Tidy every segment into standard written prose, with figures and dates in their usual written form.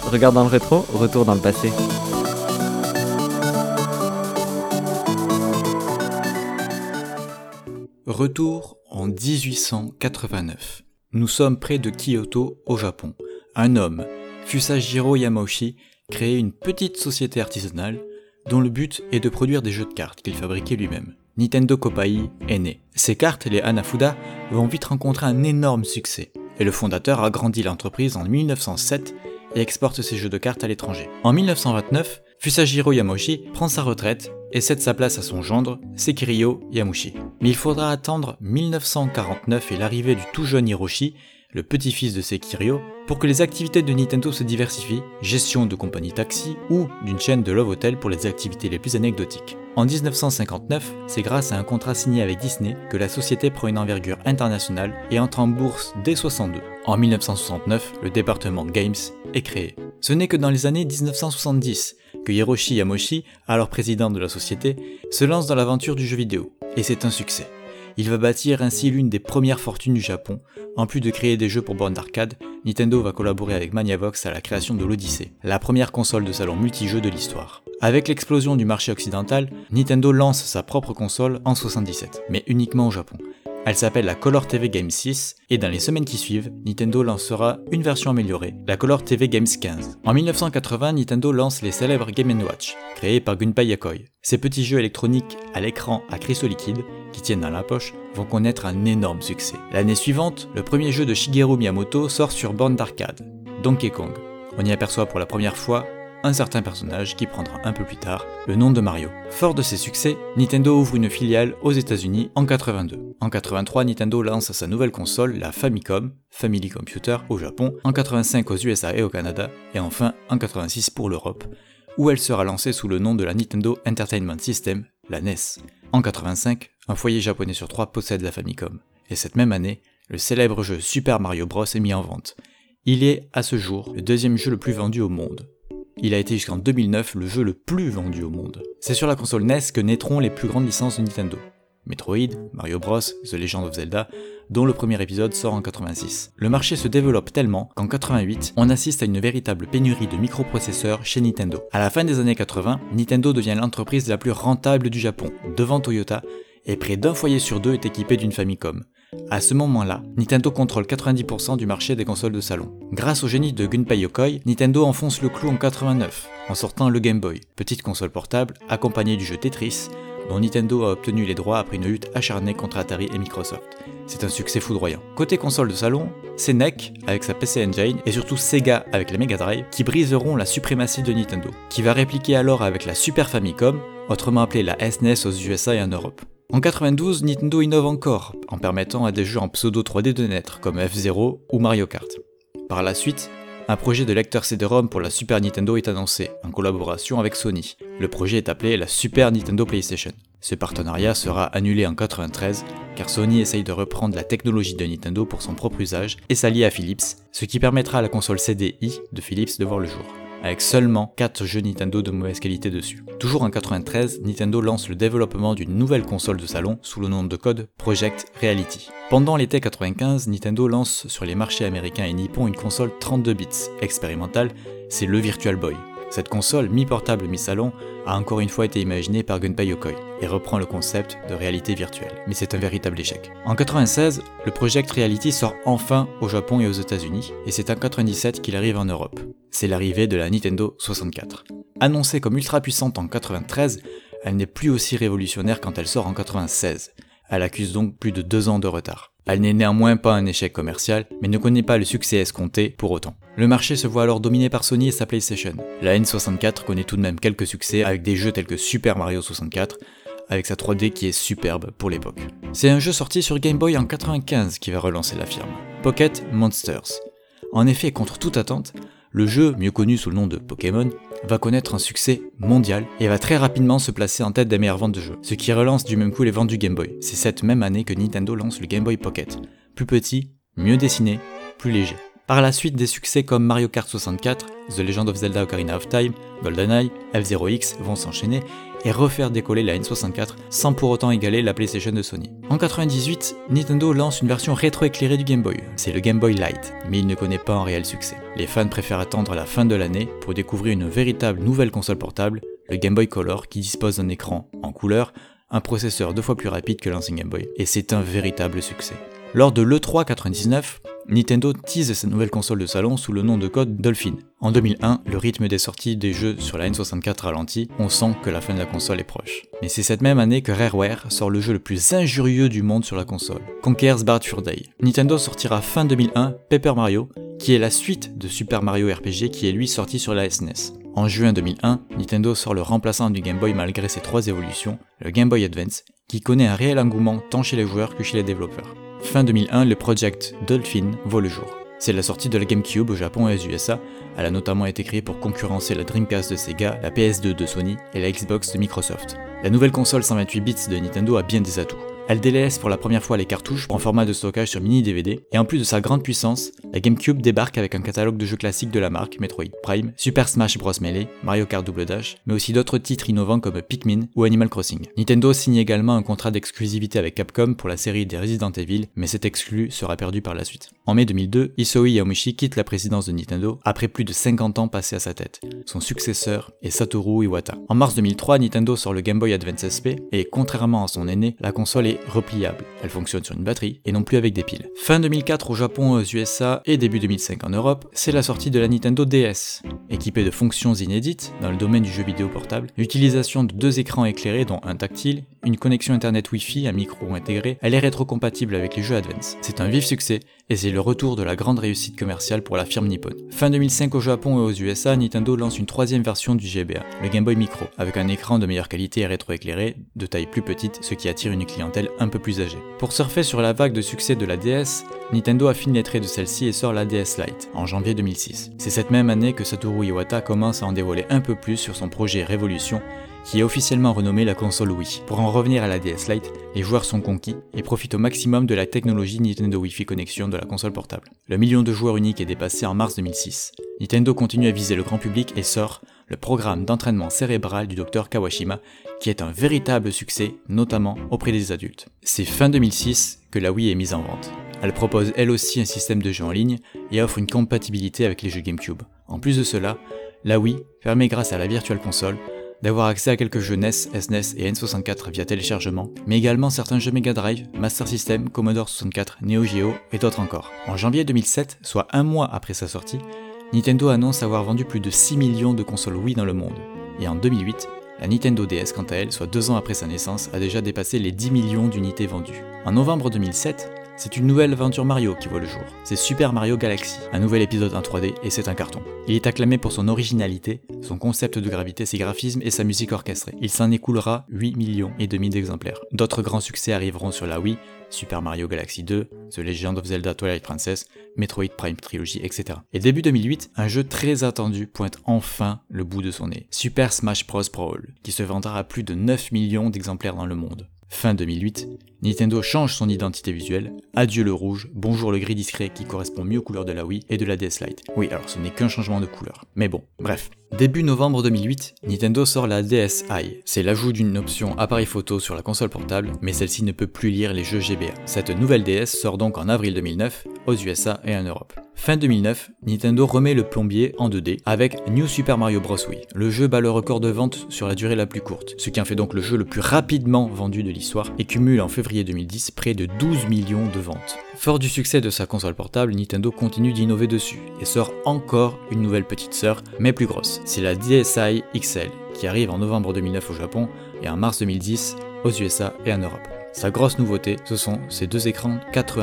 Regarde dans le rétro, retour dans le passé. Retour en 1889. Nous sommes près de Kyoto, au Japon. Un homme, Fusajiro Yamauchi, crée une petite société artisanale dont le but est de produire des jeux de cartes qu'il fabriquait lui-même. Nintendo Koppai est né. Ces cartes, les Hanafuda, vont vite rencontrer un énorme succès. Et le fondateur agrandit l'entreprise en 1907 et exporte ses jeux de cartes à l'étranger. En 1929, Fusajiro Yamauchi prend sa retraite et cède sa place à son gendre, Sekiryo Yamauchi. Mais il faudra attendre 1949 et l'arrivée du tout jeune Hiroshi, le petit-fils de Sekiryo, pour que les activités de Nintendo se diversifient, gestion de compagnie taxi ou d'une chaîne de love hotel pour les activités les plus anecdotiques. En 1959, c'est grâce à un contrat signé avec Disney que la société prend une envergure internationale et entre en bourse dès 62. En 1969, le département Games est créé. Ce n'est que dans les années 1970 que Hiroshi Yamauchi, alors président de la société, se lance dans l'aventure du jeu vidéo, et c'est un succès. Il va bâtir ainsi l'une des premières fortunes du Japon. En plus de créer des jeux pour bornes d'arcade, Nintendo va collaborer avec Maniavox à la création de l'Odyssey, la première console de salon multijeux de l'histoire. Avec l'explosion du marché occidental, Nintendo lance sa propre console en 1977, mais uniquement au Japon. Elle s'appelle la Color TV Game 6 et dans les semaines qui suivent, Nintendo lancera une version améliorée, la Color TV Games 15. En 1980, Nintendo lance les célèbres Game & Watch, créés par Gunpei Yokoi. Ces petits jeux électroniques à l'écran à cristaux liquides, qui tiennent dans la poche, vont connaître un énorme succès. L'année suivante, le premier jeu de Shigeru Miyamoto sort sur borne d'arcade, Donkey Kong. On y aperçoit pour la première fois un certain personnage qui prendra un peu plus tard le nom de Mario. Fort de ses succès, Nintendo ouvre une filiale aux États-Unis en 82. En 83, Nintendo lance sa nouvelle console, la Famicom, Family Computer au Japon, en 85 aux USA et au Canada, et enfin en 86 pour l'Europe, où elle sera lancée sous le nom de la Nintendo Entertainment System, la NES. En 85, un foyer japonais sur 3 possède la Famicom, et cette même année, le célèbre jeu Super Mario Bros est mis en vente. Il est, à ce jour, le deuxième jeu le plus vendu au monde. Il a été jusqu'en 2009 le jeu le plus vendu au monde. C'est sur la console NES que naîtront les plus grandes licences de Nintendo. Metroid, Mario Bros, The Legend of Zelda, dont le premier épisode sort en 86. Le marché se développe tellement qu'en 88, on assiste à une véritable pénurie de microprocesseurs chez Nintendo. À la fin des années 80, Nintendo devient l'entreprise la plus rentable du Japon, devant Toyota, et près d'un foyer sur deux est équipé d'une Famicom. À ce moment-là, Nintendo contrôle 90% du marché des consoles de salon. Grâce au génie de Gunpei Yokoi, Nintendo enfonce le clou en 89, en sortant le Game Boy, petite console portable accompagnée du jeu Tetris, dont Nintendo a obtenu les droits après une lutte acharnée contre Atari et Microsoft. C'est un succès foudroyant. Côté console de salon, c'est NEC avec sa PC Engine et surtout Sega avec la Mega Drive qui briseront la suprématie de Nintendo, qui va répliquer alors avec la Super Famicom, autrement appelée la SNES aux USA et en Europe. En 92, Nintendo innove encore, en permettant à des jeux en pseudo 3D de naître, comme F-Zero ou Mario Kart. Par la suite, un projet de lecteur CD-ROM pour la Super Nintendo est annoncé, en collaboration avec Sony. Le projet est appelé la Super Nintendo PlayStation. Ce partenariat sera annulé en 93, car Sony essaye de reprendre la technologie de Nintendo pour son propre usage et s'allier à Philips, ce qui permettra à la console CDI de Philips de voir le jour, avec seulement 4 jeux Nintendo de mauvaise qualité dessus. Toujours en 93, Nintendo lance le développement d'une nouvelle console de salon sous le nom de code Project Reality. Pendant l'été 95, Nintendo lance sur les marchés américains et nippons une console 32 bits expérimentale, c'est le Virtual Boy. Cette console, mi-portable, mi-salon, a encore une fois été imaginée par Gunpei Yokoi et reprend le concept de réalité virtuelle. Mais c'est un véritable échec. En 96, le Project Reality sort enfin au Japon et aux États-Unis, et c'est en 97 qu'il arrive en Europe. C'est l'arrivée de la Nintendo 64. Annoncée comme ultra puissante en 93, elle n'est plus aussi révolutionnaire quand elle sort en 96. Elle accuse donc plus de 2 ans de retard. Elle n'est néanmoins pas un échec commercial, mais ne connaît pas le succès escompté pour autant. Le marché se voit alors dominé par Sony et sa PlayStation. La N64 connaît tout de même quelques succès avec des jeux tels que Super Mario 64, avec sa 3D qui est superbe pour l'époque. C'est un jeu sorti sur Game Boy en 95 qui va relancer la firme, Pocket Monsters. En effet, contre toute attente, le jeu, mieux connu sous le nom de Pokémon, va connaître un succès mondial et va très rapidement se placer en tête des meilleures ventes de jeux, ce qui relance du même coup les ventes du Game Boy. C'est cette même année que Nintendo lance le Game Boy Pocket, plus petit, mieux dessiné, plus léger. Par la suite, des succès comme Mario Kart 64, The Legend of Zelda Ocarina of Time, GoldenEye, F-Zero X vont s'enchaîner, et refaire décoller la N64 sans pour autant égaler la PlayStation de Sony. En 1998, Nintendo lance une version rétro-éclairée du Game Boy, c'est le Game Boy Light, mais il ne connaît pas un réel succès. Les fans préfèrent attendre la fin de l'année pour découvrir une véritable nouvelle console portable, le Game Boy Color, qui dispose d'un écran en couleur, un processeur 2 fois plus rapide que l'ancien Game Boy, et c'est un véritable succès. Lors de l'E3 99, Nintendo tease sa nouvelle console de salon sous le nom de code Dolphin. En 2001, le rythme des sorties des jeux sur la N64 ralentit, on sent que la fin de la console est proche. Mais c'est cette même année que Rareware sort le jeu le plus injurieux du monde sur la console, Conker's Bad Fur Day. Nintendo sortira fin 2001 Paper Mario, qui est la suite de Super Mario RPG qui est lui sorti sur la SNES. En juin 2001, Nintendo sort le remplaçant du Game Boy malgré ses 3 évolutions, le Game Boy Advance, qui connaît un réel engouement tant chez les joueurs que chez les développeurs. Fin 2001, le Project Dolphin voit le jour. C'est la sortie de la GameCube au Japon et aux USA. Elle a notamment été créée pour concurrencer la Dreamcast de Sega, la PS2 de Sony et la Xbox de Microsoft. La nouvelle console 128 bits de Nintendo a bien des atouts. Elle délaisse pour la première fois les cartouches en format de stockage sur mini DVD, et en plus de sa grande puissance, la GameCube débarque avec un catalogue de jeux classiques de la marque, Metroid Prime, Super Smash Bros Melee, Mario Kart Double Dash, mais aussi d'autres titres innovants comme Pikmin ou Animal Crossing. Nintendo signe également un contrat d'exclusivité avec Capcom pour la série des Resident Evil, mais cet exclu sera perdu par la suite. En mai 2002, Hisoi Yamauchi quitte la présidence de Nintendo après plus de 50 ans passés à sa tête. Son successeur est Satoru Iwata. En mars 2003, Nintendo sort le Game Boy Advance SP, et contrairement à son aîné, la console est repliable. Elle fonctionne sur une batterie et non plus avec des piles. Fin 2004 au Japon, aux USA et début 2005 en Europe, c'est la sortie de la Nintendo DS. Équipée de fonctions inédites dans le domaine du jeu vidéo portable, l'utilisation de 2 écrans éclairés dont un tactile, une connexion internet Wi-Fi, un micro intégré, elle est rétrocompatible avec les jeux Advance. C'est un vif succès et c'est le retour de la grande réussite commerciale pour la firme nippone. Fin 2005 au Japon et aux USA, Nintendo lance une 3e version du GBA, le Game Boy Micro, avec un écran de meilleure qualité et rétroéclairé, de taille plus petite, ce qui attire une clientèle un peu plus âgée. Pour surfer sur la vague de succès de la DS, Nintendo affine les traits de celle-ci et sort la DS Lite, en janvier 2006. C'est cette même année que Satoru Iwata commence à en dévoiler un peu plus sur son projet Révolution, qui est officiellement renommé la console Wii. Pour en revenir à la DS Lite, les joueurs sont conquis et profitent au maximum de la technologie Nintendo Wi-Fi Connection de la console portable. Le million de joueurs uniques est dépassé en mars 2006. Nintendo continue à viser le grand public et sort le programme d'entraînement cérébral du Dr Kawashima, qui est un véritable succès, notamment auprès des adultes. C'est fin 2006 que la Wii est mise en vente. Elle propose elle aussi un système de jeu en ligne et offre une compatibilité avec les jeux GameCube. En plus de cela, la Wii permet grâce à la Virtual Console d'avoir accès à quelques jeux NES, SNES et N64 via téléchargement, mais également certains jeux Mega Drive, Master System, Commodore 64, Neo Geo et d'autres encore. En janvier 2007, soit un mois après sa sortie, Nintendo annonce avoir vendu plus de 6 millions de consoles Wii dans le monde. Et en 2008, la Nintendo DS quant à elle, soit 2 ans après sa naissance, a déjà dépassé les 10 millions d'unités vendues. En novembre 2007, c'est une nouvelle aventure Mario qui voit le jour. C'est Super Mario Galaxy, un nouvel épisode en 3D et c'est un carton. Il est acclamé pour son originalité, son concept de gravité, ses graphismes et sa musique orchestrée. Il s'en écoulera 8 millions et demi d'exemplaires. D'autres grands succès arriveront sur la Wii, Super Mario Galaxy 2, The Legend of Zelda Twilight Princess, Metroid Prime Trilogy, etc. Et début 2008, un jeu très attendu pointe enfin le bout de son nez. Super Smash Bros Brawl, qui se vendra à plus de 9 millions d'exemplaires dans le monde. Fin 2008, Nintendo change son identité visuelle, adieu le rouge, bonjour le gris discret qui correspond mieux aux couleurs de la Wii et de la DS Lite. Oui, alors ce n'est qu'un changement de couleur. Mais bon, bref. Début novembre 2008, Nintendo sort la DSi. C'est l'ajout d'une option appareil photo sur la console portable, mais celle-ci ne peut plus lire les jeux GBA. Cette nouvelle DS sort donc en avril 2009, aux USA et en Europe. Fin 2009, Nintendo remet le plombier en 2D avec New Super Mario Bros. Wii. Le jeu bat le record de vente sur la durée la plus courte, ce qui en fait donc le jeu le plus rapidement vendu de l'histoire et cumule en février 2010 près de 12 millions de ventes. Fort du succès de sa console portable, Nintendo continue d'innover dessus et sort encore une nouvelle petite sœur, mais plus grosse. C'est la DSi XL qui arrive en novembre 2009 au Japon et en mars 2010 aux USA et en Europe. Sa grosse nouveauté, ce sont ces 2 écrans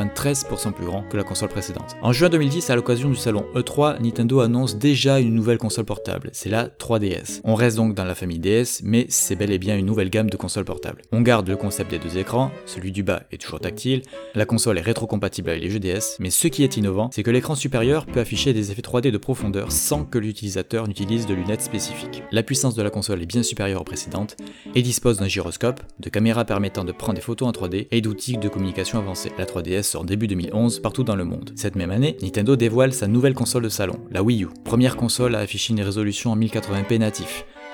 93% plus grands que la console précédente. En juin 2010, à l'occasion du salon E3, Nintendo annonce déjà une nouvelle console portable, c'est la 3DS. On reste donc dans la famille DS, mais c'est bel et bien une nouvelle gamme de consoles portables. On garde le concept des 2 écrans, celui du bas est toujours tactile, la console est rétrocompatible avec les jeux DS, mais ce qui est innovant, c'est que l'écran supérieur peut afficher des effets 3D de profondeur sans que l'utilisateur n'utilise de lunettes spécifiques. La puissance de la console est bien supérieure aux précédentes et dispose d'un gyroscope, de caméras permettant de prendre des photos en 3D et d'outils de communication avancés. La 3DS sort début 2011 partout dans le monde. Cette même année, Nintendo dévoile sa nouvelle console de salon, la Wii U. Première console à afficher une résolution en 1080p natif,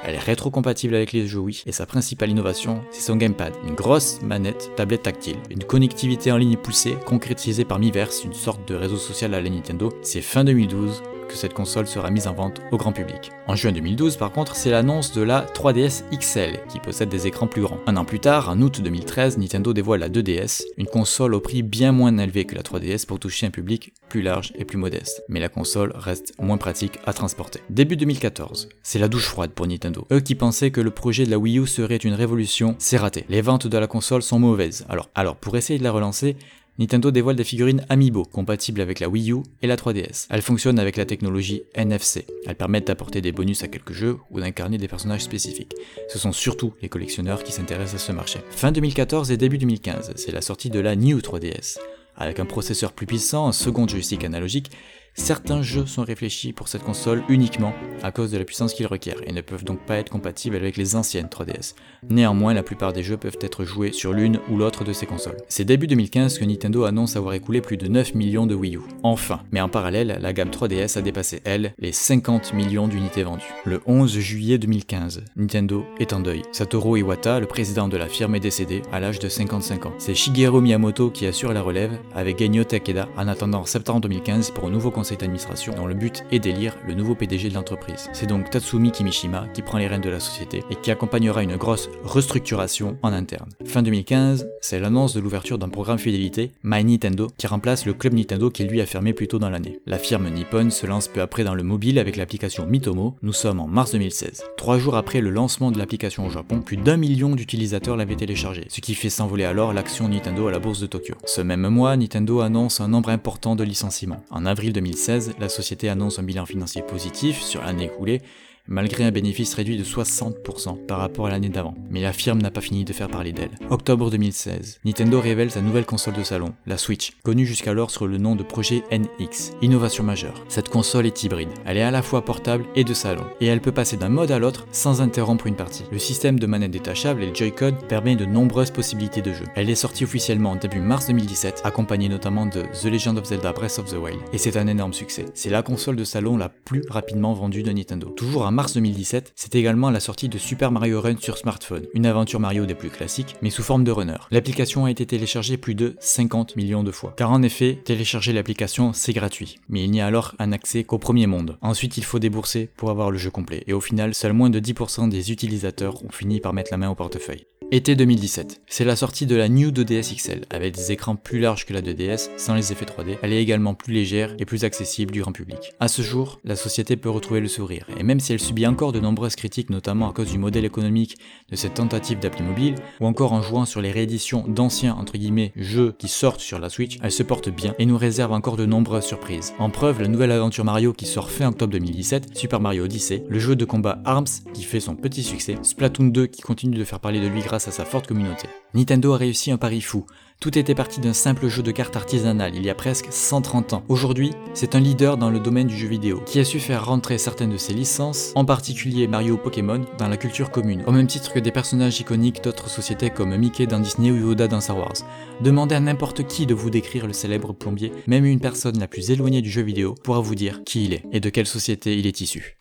Elle est rétro-compatible avec les jeux Wii, et sa principale innovation, c'est son gamepad, une grosse manette tablette tactile, une connectivité en ligne poussée, concrétisée par Miiverse, une sorte de réseau social à la Nintendo. C'est fin 2012 que cette console sera mise en vente au grand public. En juin 2012, par contre, c'est l'annonce de la 3DS XL, qui possède des écrans plus grands. Un an plus tard, en août 2013, Nintendo dévoile la 2DS, une console au prix bien moins élevé que la 3DS pour toucher un public plus large et plus modeste. Mais la console reste moins pratique à transporter. Début 2014, c'est la douche froide pour Nintendo. Eux qui pensaient que le projet de la Wii U serait une révolution, c'est raté. Les ventes de la console sont mauvaises. Alors pour essayer de la relancer, Nintendo dévoile des figurines Amiibo, compatibles avec la Wii U et la 3DS. Elles fonctionnent avec la technologie NFC. Elles permettent d'apporter des bonus à quelques jeux ou d'incarner des personnages spécifiques. Ce sont surtout les collectionneurs qui s'intéressent à ce marché. Fin 2014 et début 2015, c'est la sortie de la New 3DS. Avec un processeur plus puissant, un second joystick analogique, certains jeux sont réfléchis pour cette console uniquement à cause de la puissance qu'ils requièrent et ne peuvent donc pas être compatibles avec les anciennes 3DS. Néanmoins, la plupart des jeux peuvent être joués sur l'une ou l'autre de ces consoles. C'est début 2015 que Nintendo annonce avoir écoulé plus de 9 millions de Wii U. Enfin, mais en parallèle, la gamme 3DS a dépassé, elle, les 50 millions d'unités vendues. Le 11 juillet 2015, Nintendo est en deuil. Satoru Iwata, le président de la firme, est décédé à l'âge de 55 ans. C'est Shigeru Miyamoto qui assure la relève avec Genyo Takeda en attendant septembre 2015 pour un nouveau conseil d'administration dont le but est d'élire le nouveau PDG de l'entreprise. C'est donc Tatsumi Kimishima qui prend les rênes de la société et qui accompagnera une grosse restructuration en interne. Fin 2015, c'est l'annonce de l'ouverture d'un programme fidélité, My Nintendo, qui remplace le club Nintendo qui lui a fermé plus tôt dans l'année. La firme Nippon se lance peu après dans le mobile avec l'application Mitomo. Nous sommes en mars 2016. 3 jours après le lancement de l'application au Japon, plus d'1 million d'utilisateurs l'avaient téléchargée, ce qui fait s'envoler alors l'action Nintendo à la bourse de Tokyo. Ce même mois, Nintendo annonce un nombre important de licenciements. En avril 2016, la société annonce un bilan financier positif sur l'année écoulée, malgré un bénéfice réduit de 60% par rapport à l'année d'avant. Mais la firme n'a pas fini de faire parler d'elle. Octobre 2016, Nintendo révèle sa nouvelle console de salon, la Switch, connue jusqu'alors sous le nom de projet NX. Innovation majeure. Cette console est hybride. Elle est à la fois portable et de salon, et elle peut passer d'un mode à l'autre sans interrompre une partie. Le système de manette détachable et le Joy-Con permet de nombreuses possibilités de jeu. Elle est sortie officiellement début mars 2017, accompagnée notamment de The Legend of Zelda Breath of the Wild, et c'est un énorme succès. C'est la console de salon la plus rapidement vendue de Nintendo. Toujours en mars 2017, c'est également la sortie de Super Mario Run sur smartphone, une aventure Mario des plus classiques, mais sous forme de runner. L'application a été téléchargée plus de 50 millions de fois. Car en effet, télécharger l'application, c'est gratuit, mais il n'y a alors un accès qu'au premier monde. Ensuite, il faut débourser pour avoir le jeu complet, et au final, seuls moins de 10% des utilisateurs ont fini par mettre la main au portefeuille. Été 2017, c'est la sortie de la New 2DS XL, avec des écrans plus larges que la 2DS, sans les effets 3D. Elle est également plus légère et plus accessible du grand public. À ce jour, la société peut retrouver le sourire, et même si elle subit encore de nombreuses critiques, notamment à cause du modèle économique de cette tentative d'appli mobile, ou encore en jouant sur les rééditions d'anciens entre guillemets jeux qui sortent sur la Switch, elle se porte bien et nous réserve encore de nombreuses surprises. En preuve, la nouvelle aventure Mario qui sort fin octobre 2017, Super Mario Odyssey, le jeu de combat ARMS qui fait son petit succès, Splatoon 2 qui continue de faire parler de lui grâce à sa forte communauté. Nintendo a réussi un pari fou. Tout était parti d'un simple jeu de cartes artisanal il y a presque 130 ans. Aujourd'hui, c'est un leader dans le domaine du jeu vidéo, qui a su faire rentrer certaines de ses licences, en particulier Mario ou Pokémon, dans la culture commune, au même titre que des personnages iconiques d'autres sociétés comme Mickey dans Disney ou Yoda dans Star Wars. Demandez à n'importe qui de vous décrire le célèbre plombier, même une personne la plus éloignée du jeu vidéo pourra vous dire qui il est, et de quelle société il est issu.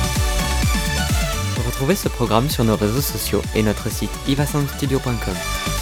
Retrouvez ce programme sur nos réseaux sociaux et notre site ivasoundstudio.com.